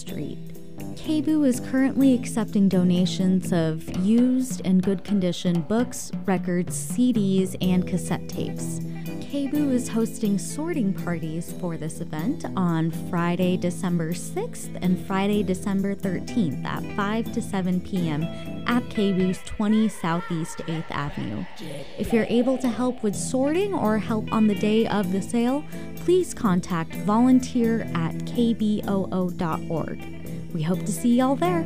Street. KBOO is currently accepting donations of used and good condition books, records, CDs, and cassette tapes. KBOO is hosting sorting parties for this event on Friday, December 6th and Friday, December 13th at 5 to 7 p.m. at KBOO's 20 Southeast 8th Avenue. If you're able to help with sorting or help on the day of the sale, please contact volunteer@kboo.org. We hope to see y'all there.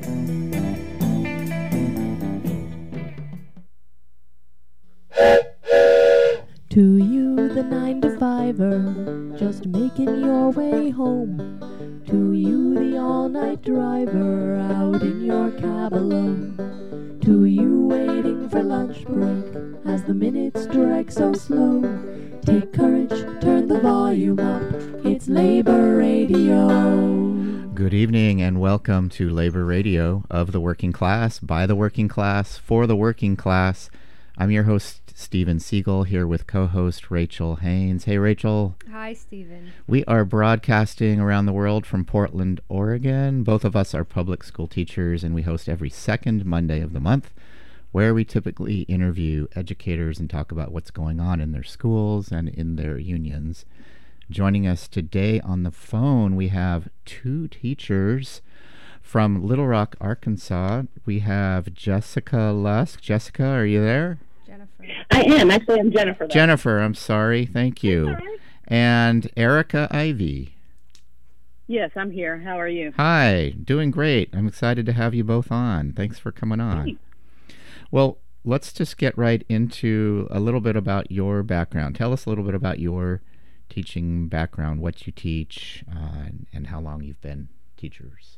To you, the 9-to-5er, just making your way home. To you, the all-night driver, out in your cab alone. To you, waiting for lunch break, as the minutes drag so slow. Take courage, turn the volume up, it's Labor Radio. Good evening and welcome to Labor Radio of the working class, by the working class, for the working class. I'm your host, Steven Siegel, here with co-host Rachel Haynes. Hey, Rachel. Hi, Steven. We are broadcasting around the world from Portland, Oregon. Both of us are public school teachers, and we host every second Monday of the month, where we typically interview educators and talk about what's going on in their schools and in their unions. Joining us today on the phone, we have two teachers from Little Rock, Arkansas. We have Jessica Lusk. Jessica, are you there? Jennifer. I am. Actually, I'm Jennifer. Though. Jennifer, I'm sorry. Thank you. That's all right. And Erica Ivy. Yes, I'm here. How are you? Hi. Doing great. I'm excited to have you both on. Thanks for coming on. Thanks. Well, let's just get right into a little bit about your background. Tell us a little bit about your teaching background, what you teach, and how long you've been teachers.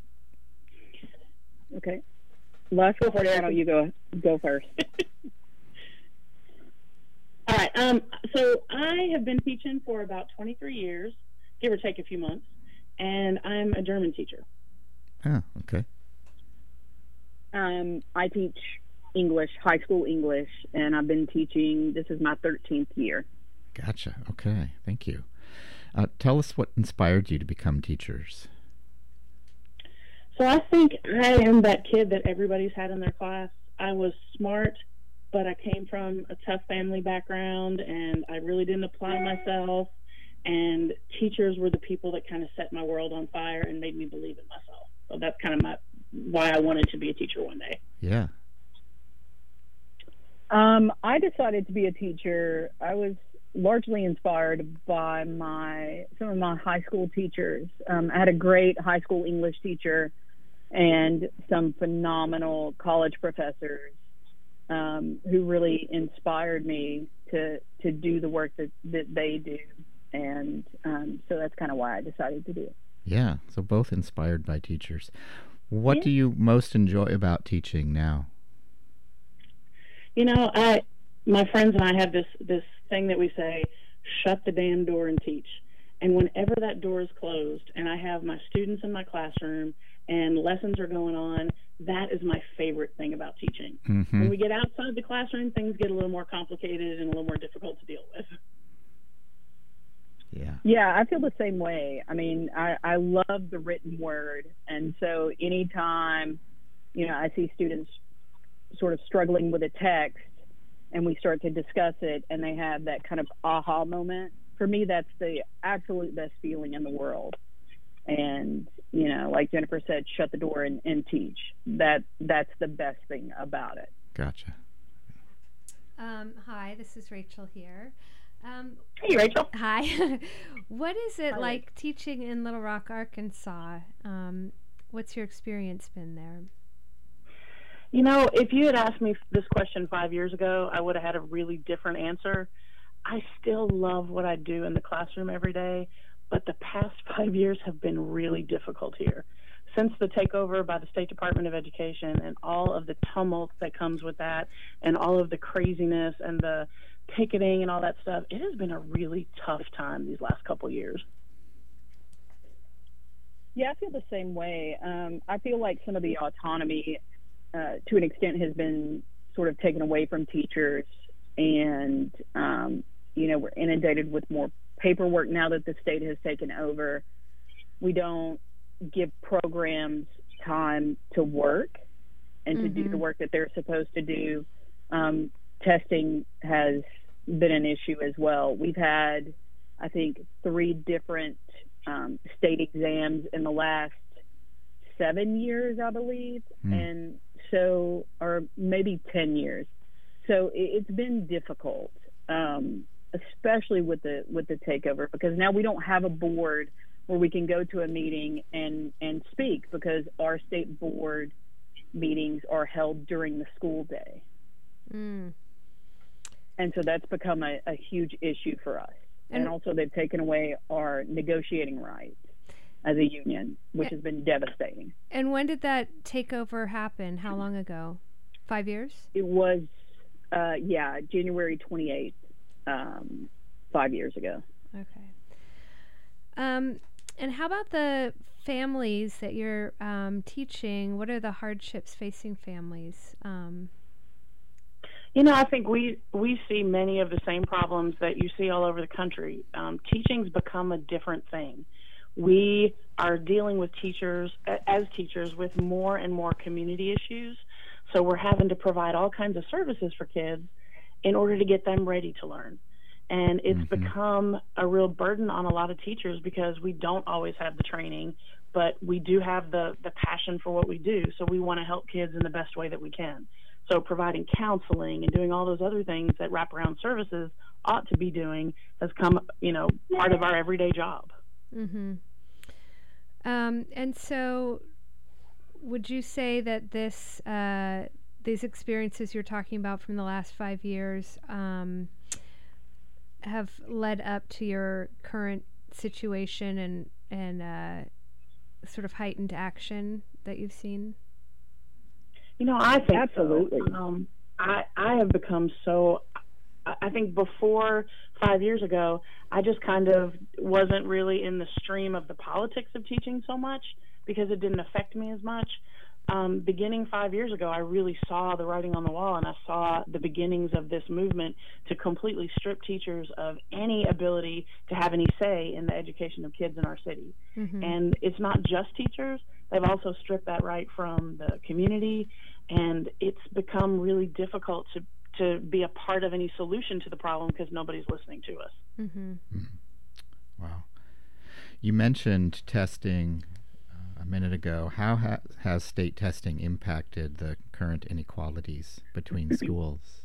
Okay. Let's go for it. Why don't you go first? All right. So I have been teaching for about 23 years, give or take a few months, and I'm a German teacher. Oh, okay. I teach English, high school English, and I've been teaching, this is my 13th year. Gotcha. Okay. Thank you. Tell us what inspired you to become teachers. So I think I am that kid that everybody's had in their class. I was smart, but I came from a tough family background, and I really didn't apply myself. And teachers were the people that kind of set my world on fire and made me believe in myself. So that's kind of why I wanted to be a teacher one day. Yeah. I decided to be a teacher. I was largely inspired by some of my high school teachers. I had a great high school English teacher and some phenomenal college professors who really inspired me to do the work that they do. And so that's kind of why I decided to do it. Yeah, so both inspired by teachers. What do you most enjoy about teaching now? You know, my friends and I have this thing that we say, shut the damn door and teach. And whenever that door is closed and I have my students in my classroom and lessons are going on, that is my favorite thing about teaching. Mm-hmm. When we get outside the classroom, things get a little more complicated and a little more difficult to deal with. Yeah, I feel the same way. I mean, I love the written word. And so anytime, I see students sort of struggling with a text and we start to discuss it and they have that kind of aha moment, for me, that's the absolute best feeling in the world. And, like Jennifer said, shut the door and teach. That's the best thing about it. Gotcha. Hi, this is Rachel here. Hey, Rachel. Hi. What is it like teaching in Little Rock, Arkansas? What's your experience been there? If you had asked me this question 5 years ago, I would have had a really different answer. I still love what I do in the classroom every day, but the past 5 years have been really difficult here. Since the takeover by the State Department of Education and all of the tumult that comes with that and all of the craziness and the picketing and all that stuff, it has been a really tough time these last couple years. Yeah, I feel the same way. I feel like some of the autonomy to an extent has been sort of taken away from teachers, and we're inundated with more paperwork now that the state has taken over. We don't give programs time to work and to do the work that they're supposed to do. Testing has been an issue as well. We've had, I think, 3 different state exams in the last 7 years, I believe, and so, or maybe 10 years. So it's been difficult, especially with the takeover, because now we don't have a board where we can go to a meeting and speak, because our state board meetings are held during the school day. And so that's become a huge issue for us. And also they've taken away our negotiating rights as a union, which has been devastating. And when did that takeover happen? How long ago? 5 years? It was, January 28th, 5 years ago. Okay. And how about the families that you're teaching? What are the hardships facing families? I think we see many of the same problems that you see all over the country. Teaching's become a different thing. We are dealing with teachers with more and more community issues. So we're having to provide all kinds of services for kids in order to get them ready to learn. And it's become a real burden on a lot of teachers, because we don't always have the training, but we do have the passion for what we do. So we want to help kids in the best way that we can. So providing counseling and doing all those other things that wraparound services ought to be doing has come, part of our everyday job. And so would you say that these experiences you're talking about from the last 5 years have led up to your current situation and sort of heightened action that you've seen? I think absolutely. So. I have become so. I think before 5 years ago, I just kind of wasn't really in the stream of the politics of teaching so much, because it didn't affect me as much. Beginning 5 years ago, I really saw the writing on the wall, and I saw the beginnings of this movement to completely strip teachers of any ability to have any say in the education of kids in our city. And it's not just teachers. They've also stripped that right from the community, and it's become really difficult to be a part of any solution to the problem, because nobody's listening to us. Wow. You mentioned testing a minute ago. How has state testing impacted the current inequalities between schools?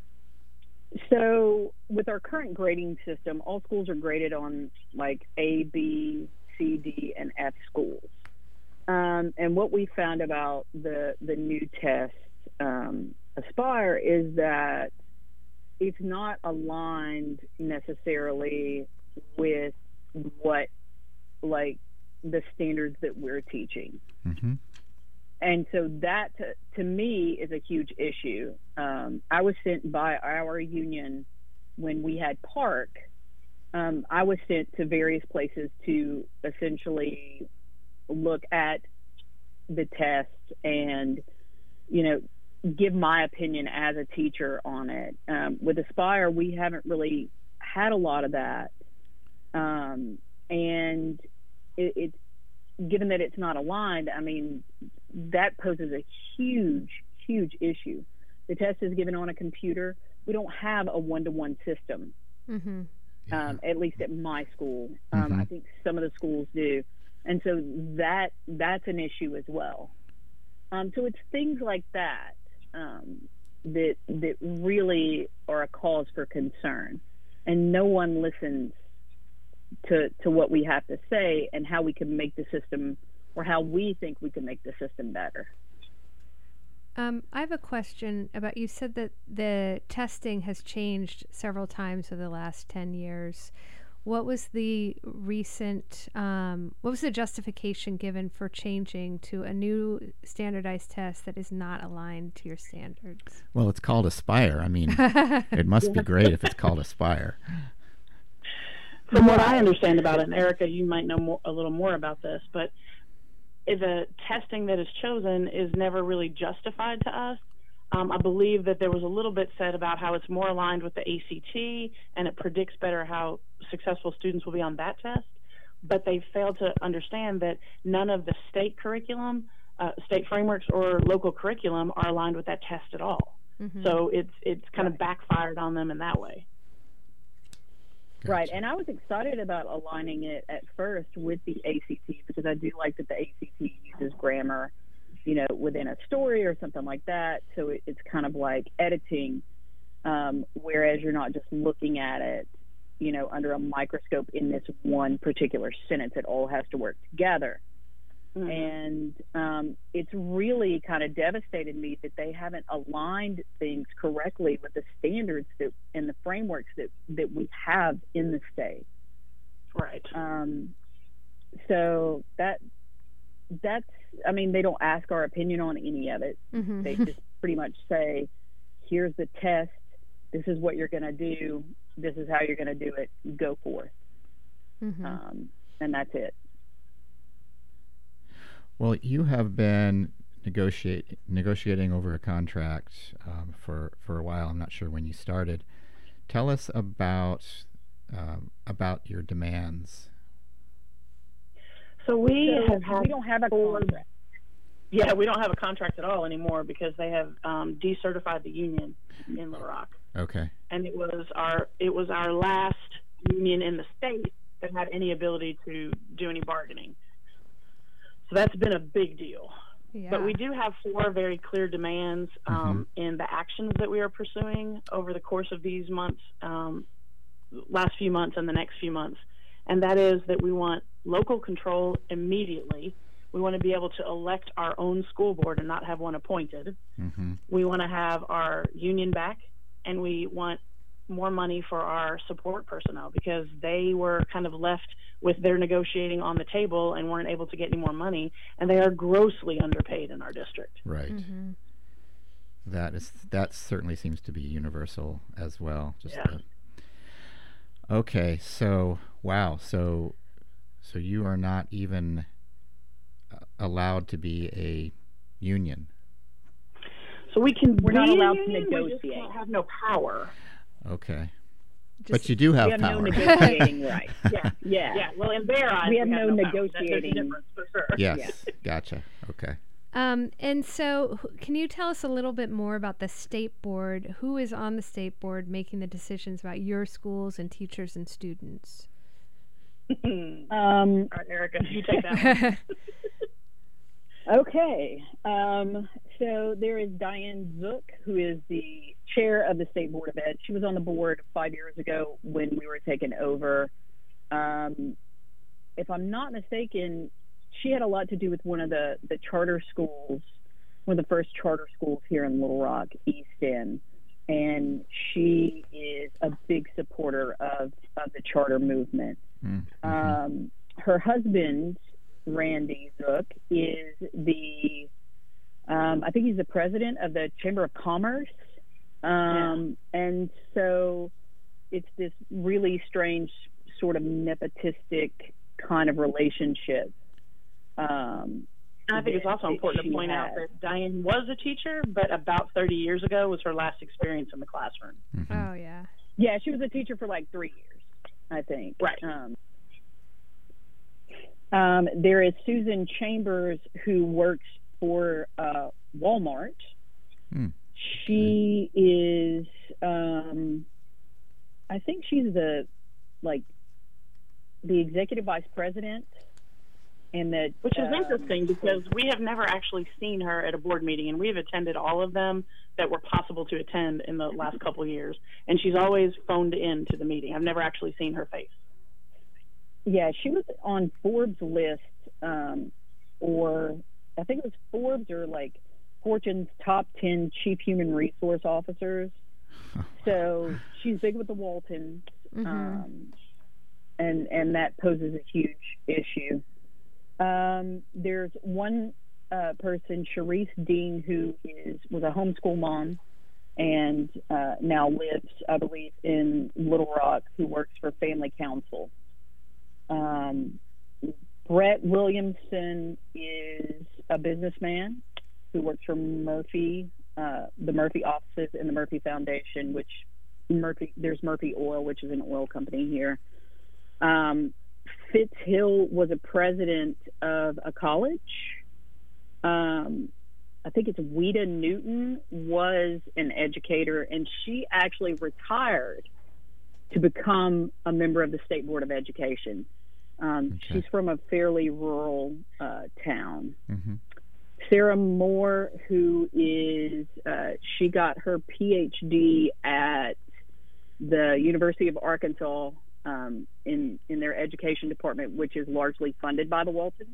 So with our current grading system, all schools are graded on like A, B, C, D, and F schools. And what we found about the new test, Aspire, is that it's not aligned necessarily with what, like, the standards that we're teaching. And so that, to me, is a huge issue. I was sent by our union when we had Park. I was sent to various places to essentially look at the test and, give my opinion as a teacher on it. With Aspire, we haven't really had a lot of that. And it's given that it's not aligned, I mean, that poses a huge, huge issue. The test is given on a computer. We don't have a one-to-one system, at least at my school. I think some of the schools do. And so that's an issue as well. So it's things like that that really are a cause for concern. And no one listens to what we have to say and how we can make the system, or how we think we can make the system better. I have a question about, you said that the testing has changed several times over the last 10 years. What was the justification given for changing to a new standardized test that is not aligned to your standards? Well, it's called Aspire. I mean, it must be great if it's called Aspire. From what I understand about it, and Erica, you might know a little more about this, but the testing that is chosen is never really justified to us. I believe that there was a little bit said about how it's more aligned with the ACT, and it predicts better how successful students will be on that test. but they fail to understand that none of the state curriculum, state frameworks, or local curriculum are aligned with that test at all. So it's kind of backfired on them in that way. Gotcha. Right, and I was excited about aligning it at first with the ACT because I do like that the ACT uses grammar, you know, within a story or something like that. So it's kind of like editing, whereas you're not just looking at it, you know, under a microscope in this one particular sentence. It all has to work together. And it's really kind of devastated me that they haven't aligned things correctly with the standards that and the frameworks that we have in the state. Right. So that's, I mean, they don't ask our opinion on any of it. They just pretty much say, here's the test. This is what you're going to do. This is how you're going to do it. Go forth. And that's it. Well, you have been negotiating over a contract for a while. I'm not sure when you started. Tell us about your demands. So we don't have a contract. Yeah, we don't have a contract at all anymore because they have decertified the union in Little Rock. Okay. And it was our last union in the state that had any ability to do any bargaining. So that's been a big deal. Yeah. But we do have 4 very clear demands in the actions that we are pursuing over the course of these months, last few months and the next few months. And that is that we want local control immediately. We want to be able to elect our own school board and not have one appointed. We want to have our union back, and we want more money for our support personnel because they were kind of left with their negotiating on the table and weren't able to get any more money, and they are grossly underpaid in our district. Right. That certainly seems to be universal as well. Okay, so wow, so you are not even allowed to be a union. So we're not allowed to negotiate. We just have no power. Okay. But you do have we have power. no negotiating right. Yeah. Well, in their eyes, we have no There's negotiating. a difference for sure. Yes. Gotcha. Okay. And so, can you tell us a little bit more about the state board? Who is on the state board making the decisions about your schools and teachers and students? All right, Erica, you take that one. Okay. So there is Diane Zook, who is the chair of the State Board of Ed. She was on the board 5 years ago when we were taken over. If I'm not mistaken, she had a lot to do with one of the charter schools, one of the first charter schools here in Little Rock, East End. And she is a big supporter of the charter movement. Her husband, Randy Zook, is I think he's the president of the Chamber of Commerce. And so it's this really strange sort of nepotistic kind of relationship. I think it's also important to point out that Diane was a teacher, but about 30 years ago was her last experience in the classroom. Oh, yeah. Yeah, she was a teacher for like 3 years, I think. Right. There is Susan Chambers, who works for Walmart. She is, I think she's the executive vice president. Which is interesting because we have never actually seen her at a board meeting, and we've attended all of them that were possible to attend in the last couple of years. And she's always phoned in to the meeting. I've never actually seen her face. Yeah, she was on Forbes' list, or I think it was Forbes or like Fortune's top 10 chief human resource officers. So she's big with the Waltons, and that poses a huge issue. There's one person, Sharice Dean, who was a homeschool mom and now lives, I believe, in Little Rock, who works for Family Council. Brett Williamson is a businessman who works for Murphy, the Murphy offices and the Murphy Foundation, there's Murphy Oil, which is an oil company here. Fitz Hill was a president of a college. I think it's Weta Newton was an educator, and she actually retired to become a member of the State Board of Education. She's from a fairly rural town. Mm-hmm. Sarah Moore, who is, she got her PhD at the University of Arkansas in their education department, which is largely funded by the Waltons.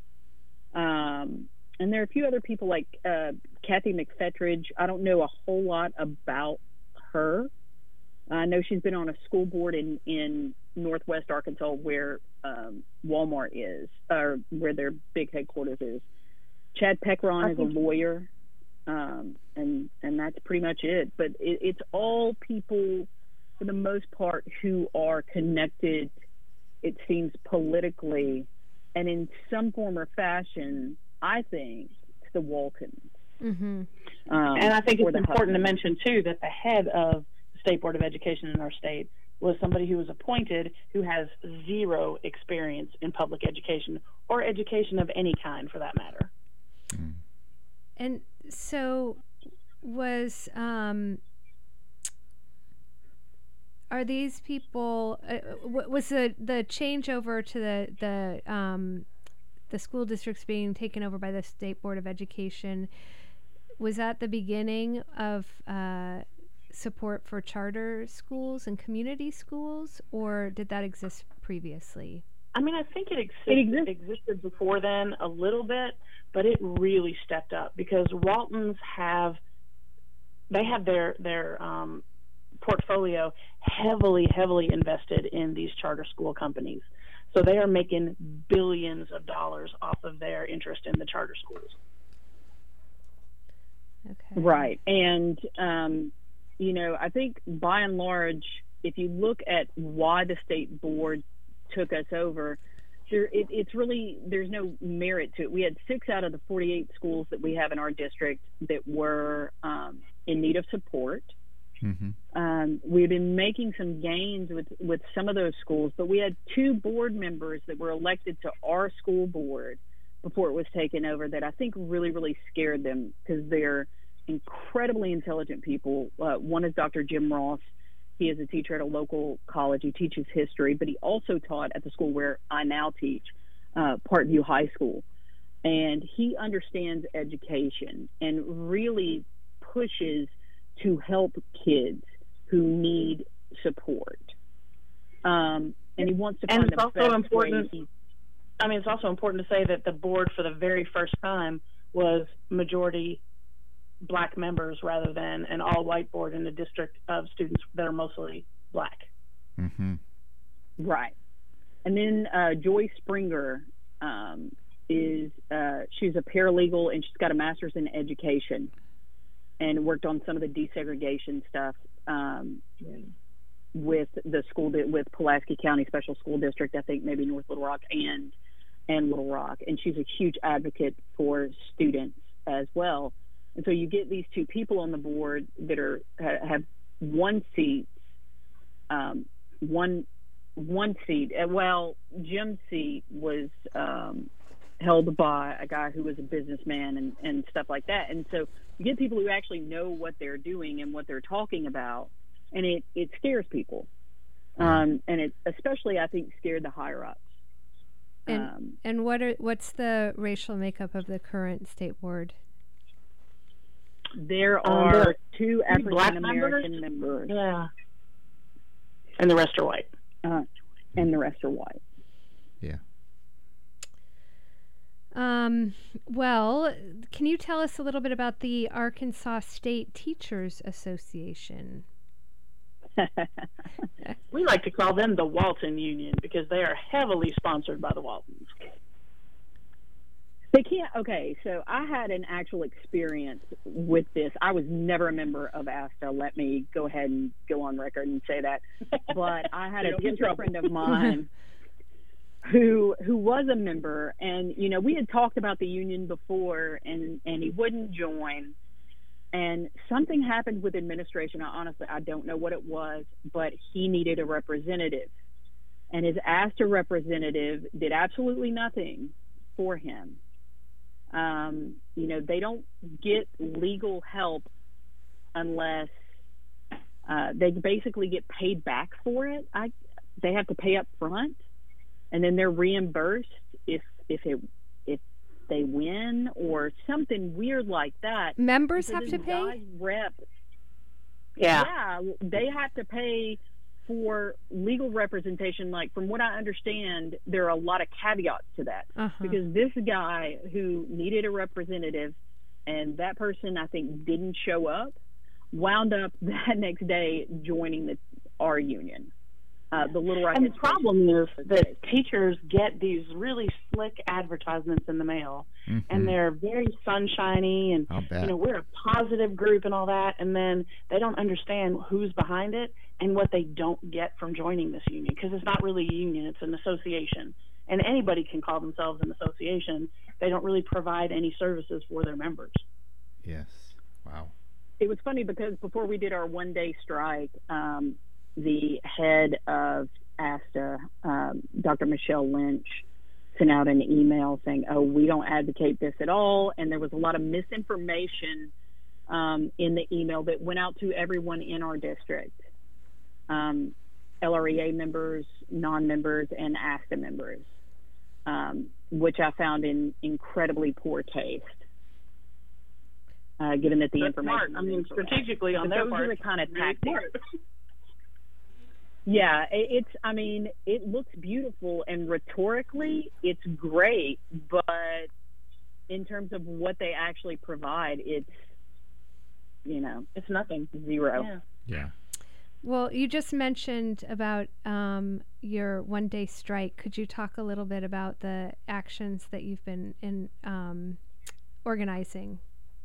And there are a few other people like Kathy McFetridge. I don't know a whole lot about her. I know she's been on a school board in Northwest Arkansas where Walmart is, or where their big headquarters is. Chad Peckron is a lawyer, and that's pretty much it. But it's all people, for the most part, who are connected, it seems, politically, and in some form or fashion, I think, to the Waltons. Mm-hmm. And I think it's important to mention, too, that the head of the State Board of Education in our state was somebody who was appointed who has zero experience in public education or education of any kind, for that matter. And so was are these people was the changeover to the school districts being taken over by the State Board of Education, was that the beginning of support for charter schools and community schools, or did that exist previously? I mean, I think it existed before then a little bit, but it really stepped up because Waltons have their portfolio heavily invested in these charter school companies. So they are making billions of dollars off of their interest in the charter schools. Okay. Right. And, I think by and large, if you look at why the state board took us over, it's really, there's no merit to it. We had 6 out of the 48 schools that we have in our district that were in need of support. Mm-hmm. We've been making some gains with some of those schools, but we had 2 board members that were elected to our school board before it was taken over that I think really scared them because they're incredibly intelligent people. One is Dr. Jim Ross. He is a teacher at a local college. He teaches history, but he also taught at the school where I now teach, Parkview High School. And he understands education and really pushes to help kids who need support. And he wants to find the best way. I mean, it's also important to say that the board for the very first time was majority Black members rather than an all-white board in a district of students that are mostly Black. Mm-hmm. Right. And then Joy Springer she's a paralegal and she's got a master's in education and worked on some of the desegregation stuff with the school, with Pulaski County Special School District, I think maybe North Little Rock and Little Rock. And she's a huge advocate for students as well. And so you get these 2 people on the board that have one seat. One seat. Well, Jim's seat was held by a guy who was a businessman and stuff like that. And so you get people who actually know what they're doing and what they're talking about, and it scares people. And it especially, I think, scared the higher ups. And what's the racial makeup of the current state board? There are 2 African American members. Yeah. And the rest are white. And the rest are white. Yeah. Well, can you tell us a little bit about the Arkansas State Teachers Association? We like to call them the Walton Union because they are heavily sponsored by the Waltons. They can't. Okay, so I had an actual experience with this. I was never a member of ASTA. Let me go ahead and go on record and say that. But I had a teacher friend of mine who was a member, and we had talked about the union before, and he wouldn't join. And something happened with administration. I don't know what it was, but he needed a representative. and his ASTA representative did absolutely nothing for him. They don't get legal help unless they basically get paid back for it. They have to pay up front, and then they're reimbursed if they win or something weird like that. Members So have this to pay? guy's rep, Yeah. they have to pay for legal representation. Like, from what I understand, there are a lot of caveats to that, because this guy who needed a representative, and that person I think didn't show up, wound up that next day joining our union, the Little Rock. And the problem is that teachers get these really slick advertisements in the mail, and they're very sunshiny, and I'll bet. we're a positive group and all that, and then they don't understand who's behind it and what they don't get from joining this union, because it's not really a union, it's an association, and anybody can call themselves an association. They don't really provide any services for their members. Yes. Wow. It was funny because before we did our one-day strike, the head of ASTA, Dr. Michelle Lynch, sent out an email saying, "Oh, we don't advocate this at all," and there was a lot of misinformation in the email that went out to everyone in our district, LREA members, non-members, and ASTA members, which I found in incredibly poor taste. Given that the That's information, smart. I mean, strategically on their those part, are the kind of really tactics. smart. Yeah, it looks beautiful, and rhetorically, it's great, but in terms of what they actually provide, it's nothing. zero. Yeah. Yeah. Well, you just mentioned about your one-day strike. Could you talk a little bit about the actions that you've been organizing?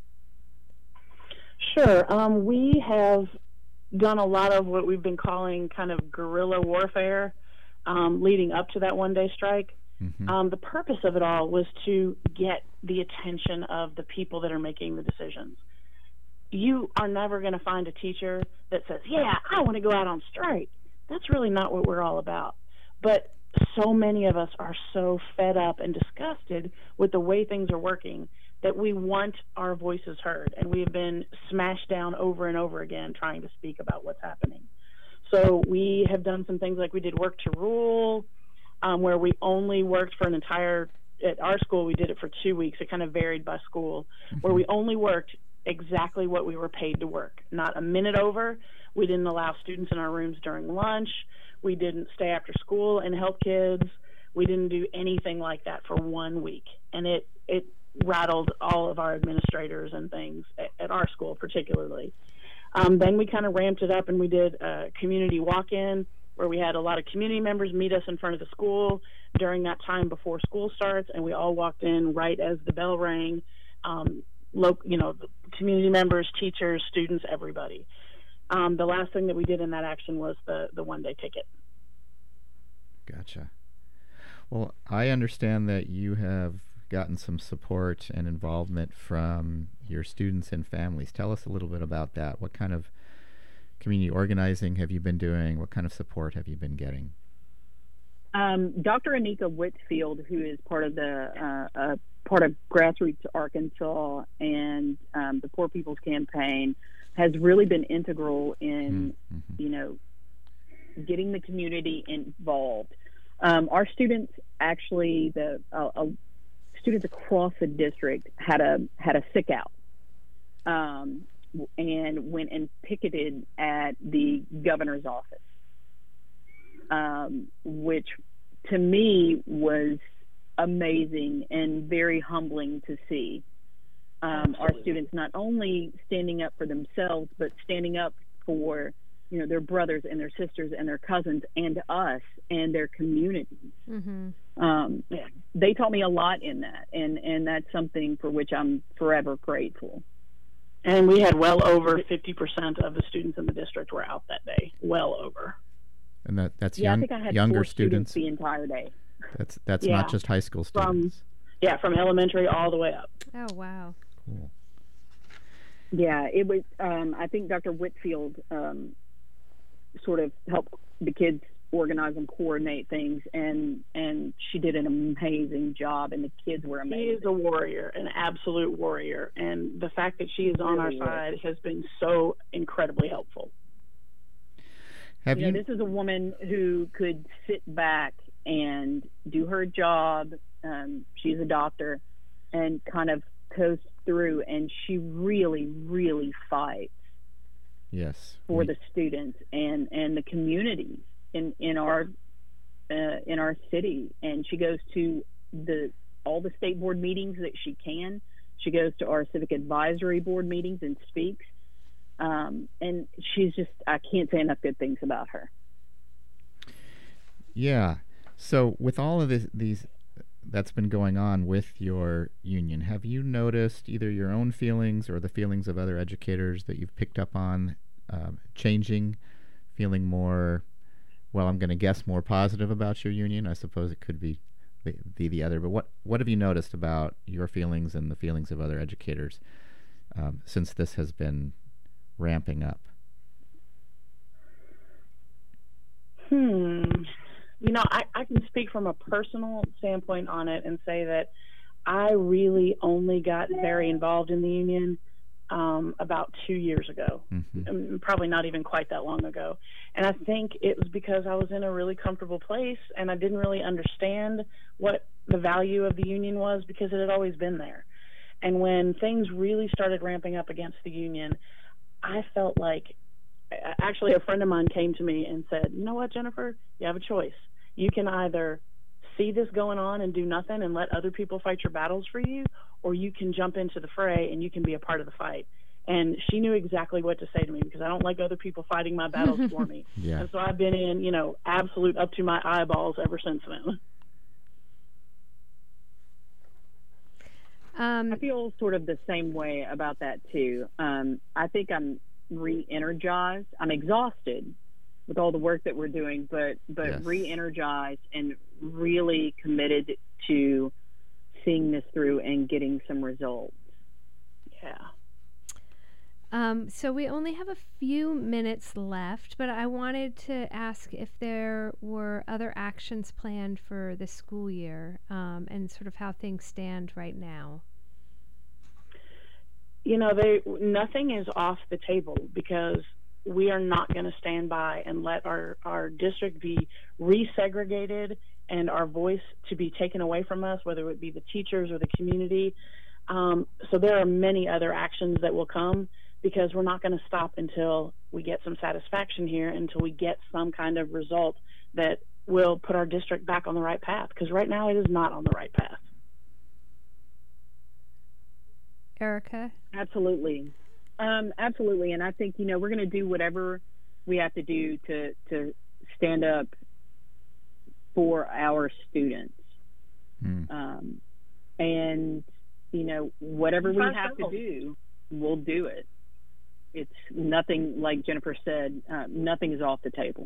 Sure. We have done a lot of what we've been calling kind of guerrilla warfare leading up to that one-day strike. The purpose of it all was to get the attention of the people that are making the decisions. You are never going to find a teacher that says, "Yeah, I want to go out on strike." That's really not what we're all about. But so many of us are so fed up and disgusted with the way things are working that we want our voices heard, and we have been smashed down over and over again trying to speak about what's happening. So we have done some things like we did Work to Rule, where we only worked for at our school we did it for 2 weeks. It kind of varied by school, where we only worked exactly what we were paid to work, not a minute over. We didn't allow students in our rooms during lunch. We didn't stay after school and help kids. We didn't do anything like that for 1 week, and it rattled all of our administrators and things at our school particularly. Then we kind of ramped it up, and we did a community walk-in where we had a lot of community members meet us in front of the school during that time before school starts, and we all walked in right as the bell rang. Community members, teachers, students, everybody. The last thing that we did in that action was the one-day ticket. Gotcha. Well, I understand that you have gotten some support and involvement from your students and families. Tell us a little bit about that. What kind of community organizing have you been doing? What kind of support have you been getting? Dr. Anika Whitfield, who is part of Grassroots Arkansas and the Poor People's Campaign, has really been integral in getting the community involved. Our students actually, students across the district had a sick out and went and picketed at the governor's office, which to me was amazing and very humbling to see. Our students not only standing up for themselves, but standing up for their brothers and their sisters and their cousins and us and their communities. They taught me a lot in that, and that's something for which I'm forever grateful. And we had well over 50% of the students in the district were out that day. Well over. And that's I think I had younger 4 students the entire day. That's Yeah. not just high school students. From elementary all the way up. Oh, wow. Cool. Yeah, it was. I think Dr. Whitfield sort of helped the kids organize and coordinate things, and she did an amazing job, and the kids were amazing. She is a warrior, an absolute warrior, and the fact that she is on our side has been so incredibly helpful. This is a woman who could sit back and do her job. She's a doctor, and kind of coast through, and she really, really fights. Yes. For the students and the communities in our city, and she goes to all the state board meetings that she can. She goes to our civic advisory board meetings and speaks. And she's just, I can't say enough good things about her. Yeah. So with all of these that's been going on with your union, have you noticed either your own feelings or the feelings of other educators that you've picked up on changing, feeling more, well, I'm going to guess more positive about your union? I suppose it could be the other, but what have you noticed about your feelings and the feelings of other educators since this has been ramping up? I can speak from a personal standpoint on it and say that I really only got very involved in the union about 2 years ago, probably not even quite that long ago. And I think it was because I was in a really comfortable place and I didn't really understand what the value of the union was, because it had always been there. And when things really started ramping up against the union, I felt like, actually a friend of mine came to me and said, you know what, Jennifer, you have a choice. You can either see this going on and do nothing and let other people fight your battles for you, or you can jump into the fray and you can be a part of the fight. And she knew exactly what to say to me, because I don't like other people fighting my battles for me. Yeah. And so I've been in, absolute up to my eyeballs ever since then. I feel sort of the same way about that too. I think I'm re-energized. I'm exhausted with all the work that we're doing, but yes, re-energized and really committed to seeing this through and getting some results. Yeah. So we only have a few minutes left, but I wanted to ask if there were other actions planned for the school year, and sort of how things stand right now. Nothing is off the table, because we are not going to stand by and let our district be resegregated and our voice to be taken away from us, whether it be the teachers or the community. So there are many other actions that will come, because we're not going to stop until we get some satisfaction here, until we get some kind of result that will put our district back on the right path, because right now it is not on the right path. Erica? Absolutely. Absolutely. And I think, we're going to do whatever we have to do to stand up for our students. And, whatever we have to do, we'll do it. It's nothing, like Jennifer said, nothing is off the table.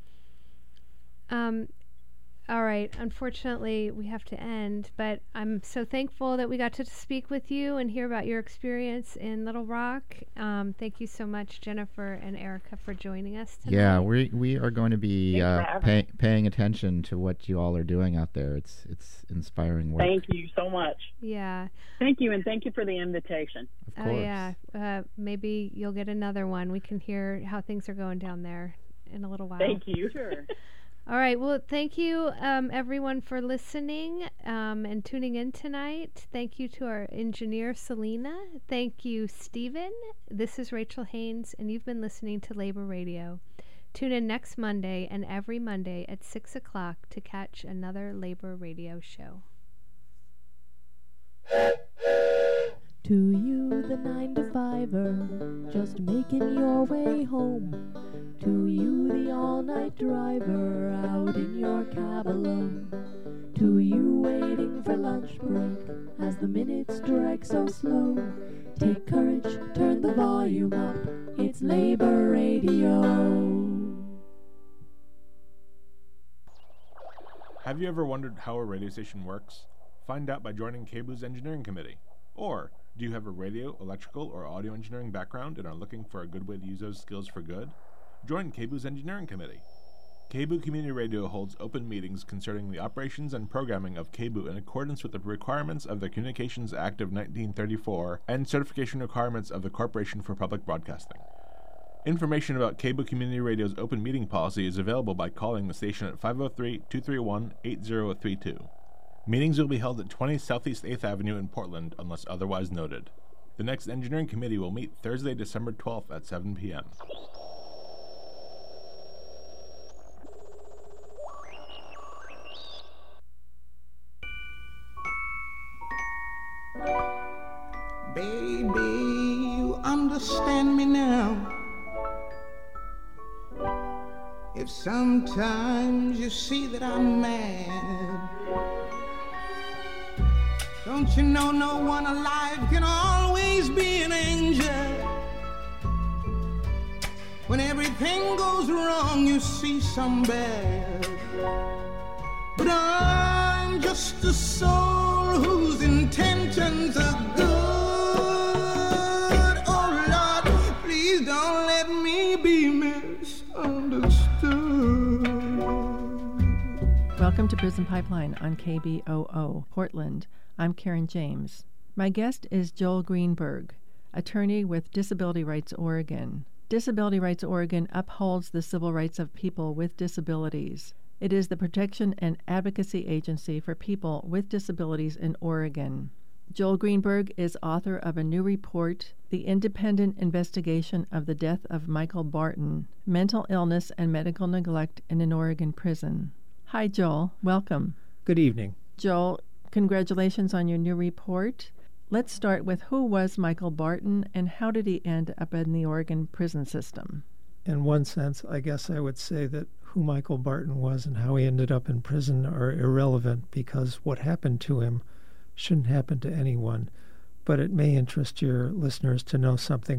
All right. Unfortunately, we have to end, but I'm so thankful that we got to speak with you and hear about your experience in Little Rock. Thank you so much, Jennifer and Erica, for joining us tonight. Yeah, we are going to be paying attention to what you all are doing out there. It's inspiring work. Thank you so much. Yeah. Thank you, and thank you for the invitation. Of course. Oh, yeah. Maybe you'll get another one. We can hear how things are going down there in a little while. Thank you. Sure. All right. Well, thank you, everyone, for listening and tuning in tonight. Thank you to our engineer, Selena. Thank you, Stephen. This is Rachel Haynes, and you've been listening to Labor Radio. Tune in next Monday and every Monday at 6 o'clock to catch another Labor Radio show. To you, the 9-to-5er, just making your way home. To you, the all-night driver, out in your cab alone. To you, waiting for lunch break, as the minutes drag so slow. Take courage, turn the volume up, it's Labor Radio. Have you ever wondered how a radio station works? Find out by joining KBOO's engineering committee. Or, do you have a radio, electrical, or audio engineering background and are looking for a good way to use those skills for good? Join KBOO's engineering committee. KBOO Community Radio holds open meetings concerning the operations and programming of KBOO in accordance with the requirements of the Communications Act of 1934 and certification requirements of the Corporation for Public Broadcasting. Information about KBOO Community Radio's open meeting policy is available by calling the station at 503-231-8032. Meetings will be held at 20 Southeast 8th Avenue in Portland unless otherwise noted. The next Engineering Committee will meet Thursday, December 12th at 7 p.m. Baby, you understand me now. If sometimes you see that I'm mad, don't you know no one alive can always be an angel? When everything goes wrong, you see some bad. But I'm just a soul whose intentions are good. Oh Lord, please don't let me be misunderstood. Welcome to Prison Pipeline on KBOO, Portland. I'm Karen James. My guest is Joel Greenberg, attorney with Disability Rights Oregon. Disability Rights Oregon upholds the civil rights of people with disabilities. It is the protection and advocacy agency for people with disabilities in Oregon. Joel Greenberg is author of a new report, The Independent Investigation of the Death of Michael Barton, Mental Illness and Medical Neglect in an Oregon Prison. Hi, Joel. Welcome. Good evening. Joel, congratulations on your new report. Let's start with who was Michael Barton and how did he end up in the Oregon prison system? In one sense, I guess I would say that who Michael Barton was and how he ended up in prison are irrelevant because what happened to him shouldn't happen to anyone. But it may interest your listeners to know something